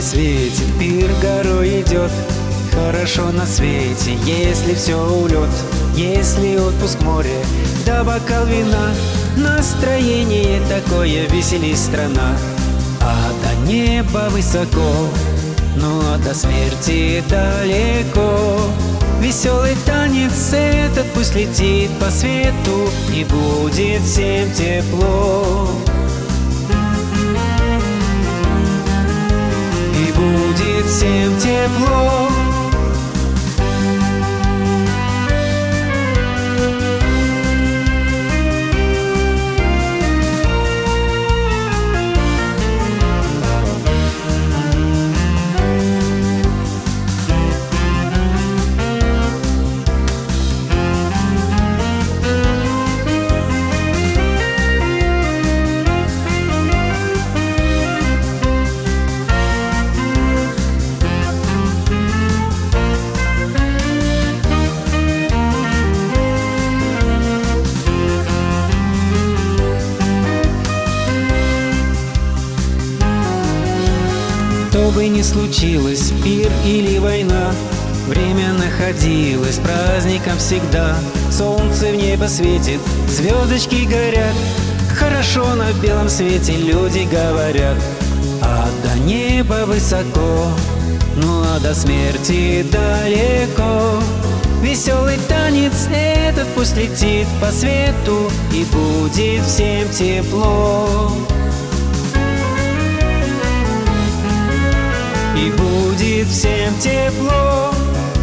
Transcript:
светит, пир горой идет. Хорошо на свете, если все улет, если отпуск в море, да бокал вина. Настроение такое, веселись страна, а до неба высоко, ну а до смерти далеко. Веселый танец этот пусть летит по свету, и будет всем тепло. И будет всем тепло. Что бы ни случилось, пир или война, время находилось праздником всегда. Солнце в небо светит, звездочки горят, хорошо на белом свете люди говорят. А до неба высоко, ну а до смерти далеко. Веселый танец этот пусть летит по свету, и будет всем тепло. И будет всем тепло.